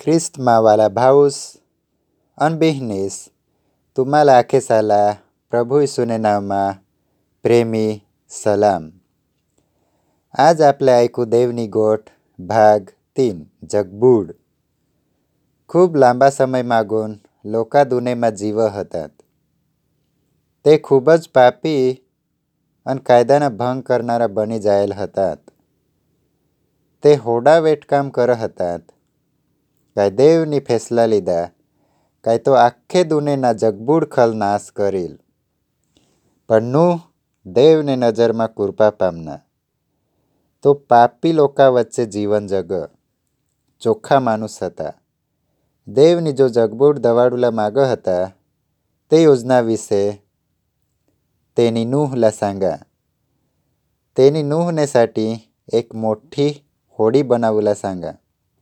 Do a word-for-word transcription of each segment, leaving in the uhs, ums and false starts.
ख्रिस्तમાં વાલા ભાઉસ અને બહેનીસ तुम्हाला आखेसाला प्रभु यीशुने नावमा प्रेमी सलाम. आज आपले ऐकू देवनी गोट भाग तीन जगबूड. खूब लांबा समय मागून लोका दुनेमा जीव हतात. ते खूब ज पापी અને કાયદાના ભંગ કરનારા બની જાયેલ હतात. તે હોડા વેટકામ કર હतात. કાંઈ દેવની ફેસલા લીધા કાંઈ તો આખે દુનેના જગબૂડ ખલ નાશ કરેલ. પણ નૂહ દેવને નજરમાં કૃપા પામના. તો પાપી લોકા વચ્ચે જીવન જગ ચોખ્ખા માણસ હતા. દેવની જો જગબૂડ દવાડુલા માગ હતા તે યોजना વિશે તેની નૂહલા सांगा. તેની નૂહને साठी એક મોટી હોડી બનાवला सांगा.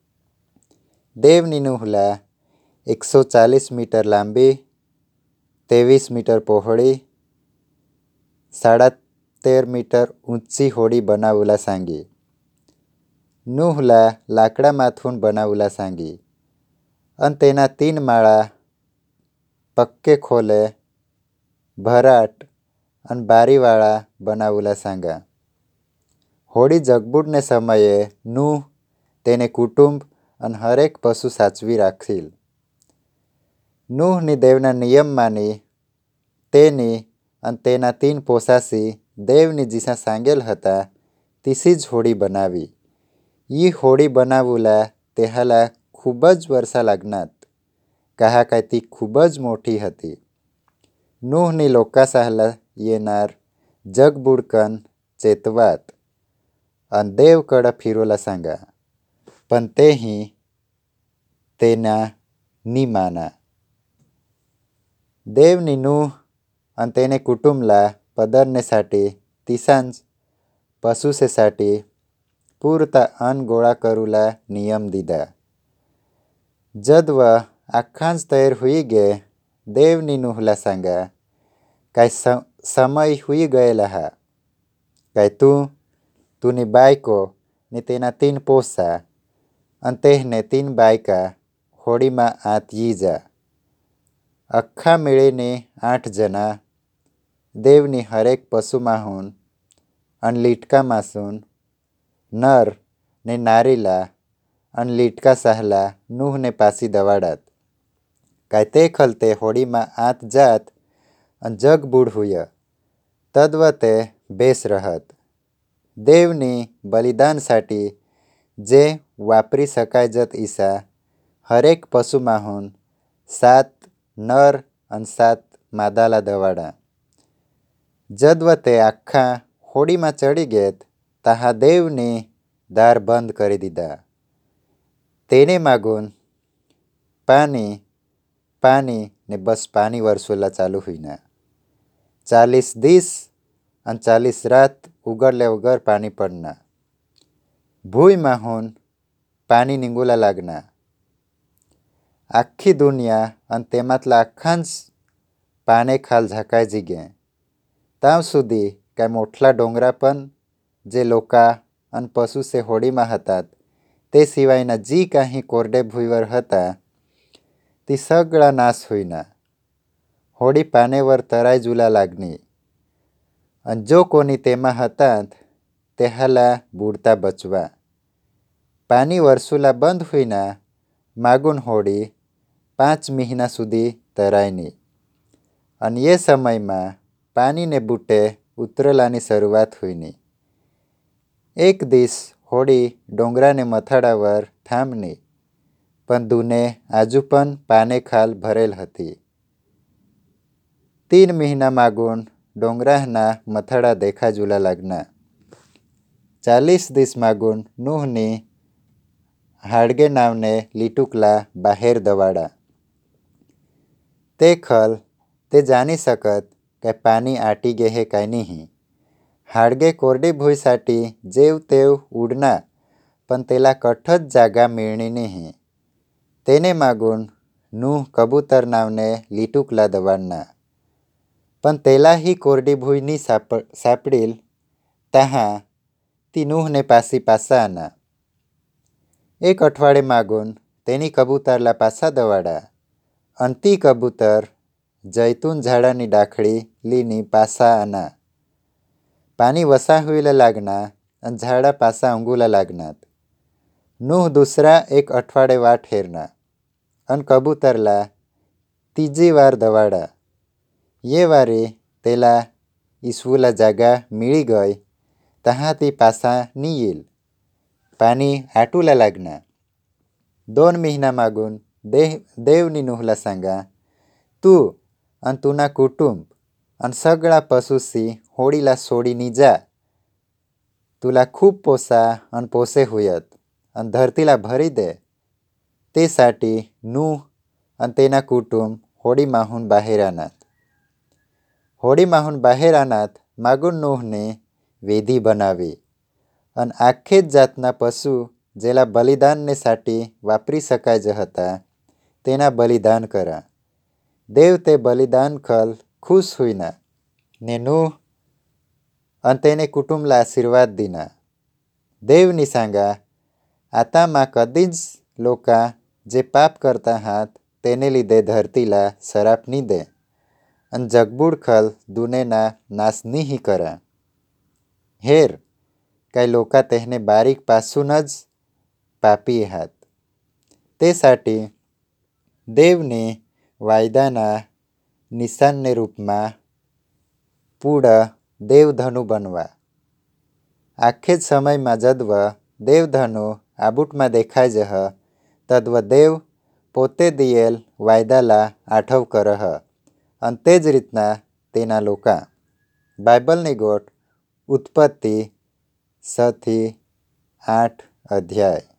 દેવની નૂહલા એકસો ચાલીસ મીટર લાંબી, ત્રેવીસ મીટર પહોળી, સાડા તેર મીટર ઊંચી હોડી બનાवला सांगी. નૂહલા લાકડા માથુન બનાवला सांगी. અને તેના तीन માળા પક્કે ખોલે ભરાટ અને બારીવાળા બનાवला सांगा. હોડી જગબૂડને સમયે નૂહ તેને કુટુંબ અને હરેક પશુ સાચવી રાખીલ. નૂહની દેવના નિયમ માની તેની અને તેના तीन પોસાસી દેવની જીસા સાંગેલ હતા તીસી જ હોડી બનાવી. ઈ હોડી બનાવુલા તેહાલા ખૂબ જ વર્ષા લાગનાત કહા કાંઈ તી ખૂબ જ મોટી હતી. નૂહની લોકા સાહલા येणार जगबूडकन चेतवात અને દેવ કડ ફિરોલા सांगा. પણ તેહી તેના ની માના. દેવની નૂહ અને તેને કુટુંબલા પદરને साठी तिसांज पशुसे साठी पूरता अन्न गोळा करूला नियम दीदा. जदव आखांज तैयार हुई गे देवनी नूहला सांगा काय समय हुई गયેલા हा. काय तू तुनी बायको ने तेना तीन पोसा અને તેહને तीन બાયકા હોડીમાં આત યી જા. અખ્ખા મેળીને આઠ જણા દેવની હરેક પશુમાહુન અને લીટકામાસુન નર ને નારીલા અને લીટકા સાહલા નૂહને પાસી દવાડાત. काय તે ખલતે હોડીમાં આત જાત અને જગબૂડ હુય. તદ્વ તે બેસ રહત. દેવની બલિદાનसाठी જે વાપરી શકાય જત ઈસા હરેક પશુમાહુન સાત નર અને સાત માદાલા દવાડા. જદવ તે આખા હોડીમાં ચડી ગેત તાહા દેવની દાર બંધ કરી દીધા. તેને માગુન પાણી પાણી ને બસ પાણી વરસોલા ચાલુ હુઈના. ચાલીસ દીસ અને ચાલીસ રાત ઉગડલે વગર પાણી પડના. ભૂઈ માહુન પાણી નીંગુલા લાગના. આખી દુનિયા અને તેમાતલા આખાંજ પાને ખાલ ઝાકાય જીગે. તાવ સુધી કાંઈ મોટલા ડોંગરા પણ જે લોકા અને પશુસે હોડીમાં હतात તે સિવાયના जी काही કોરડે ભૂઈવર હતા ती સગળા નાશ હુઈના. હોડી પાનેવર તરાઈ જુલા લાગની. અને જો કોની તેમાં હतात તેહાલા બુડતા બચવા. પાણી વરસુલા બંધ હુઈના માગુન હોડી પાંચ મહિના સુધી તરાયની. અને ये સમયમાં પાણીને બૂટે ઉતરલાની શરૂઆત હુઈની. એક દિસ હોડી ડોંગરાને મથાડાવર થામની. પણ દુને આજુ પણ પાને ખાલ ભરેલ હતી. तीन મહિના માગુન ડોંગરાહના મથાડા દેખા જુલા લાગના. ચાલીસ દિસ માગુન નૂહની હાડગે નાવને લીટુકલા બાહેર દવાડા. તે ખલ તે જાણી શકત કે પાણી આટી ગેહે કાંઈ નહીં. હાડગે કોરડી ભૂઈसाठी જેવ તેવ ઉડના પણ તેલા કઠ જ જાગા મેળણી નહીં. તેને માગુન નૂહ કબૂતર નાવને લીટુકલા દવાડના. પણ તેલા ही कोरडी भूई नी साप सापडील तहा ती नूहने पासी पासा आना. एक अठवाडे मागून તેની કબૂતરલા પાછા દવાડા અને તી કબૂતર જૈતુન ઝાડાની ડાખડી લીની પાસા આના પાनी वसा हुईला लागना आणि झाडा पासा अंगूला लागनात. नूह दुसरा एक अठवाडे वाट हेरना अन कबूतरला तीजी वार दवाडा. ये वारे तेला ईसवूला जागा मिळी गई तहा ती पासा नी येईल. पाणी आटूला लागना. दोन महिना मागून देह देवनी नूहला सांगा तू आणि तुना कुटुंब आणि सगळा पशुसी होडीला सोडीनी जा. तुला खूप पोसा आणि पोसे होयत आणि धरतीला भरी दे. ते साठी नूह आणि तेना कुटुंब होडीमाहून बाहेर आनात. होडीमाहून बाहेर आनात मागून नूहने वेदी बनावी आणि आखेच जातना पशु जेला बलिदानने साठी वापरी शकाय ज हता तेना बलिदान करा. देव ते बलिदान खल खुश हुईना ने नूह आणि तेने कुटुंबला आशीर्वाद दिना. देवनी सांगा आता मा कधीच लोका जे पाप करता हात तेने लिधे धरतीला सराप नी दे आणि जगबूड खल दुनेना नाश नीही करा. हेर काय लोका तेहने बारीक पासूनच पापी हात. ते साठी देवने वायदाना निशानने रूपमा पुढं देवधनु बनवा. आखेच समयमा जद्व देवधनु आबूटમાં દેખાય જહ તદ્વ દેવ પોતે દિયેલ વાયદાલા આઠવ કરહ અને તે જ રીતના તેના લોકા. બાઇબલની ગોટ ઉત્પત્તિ છથી આઠ અધ્યાય.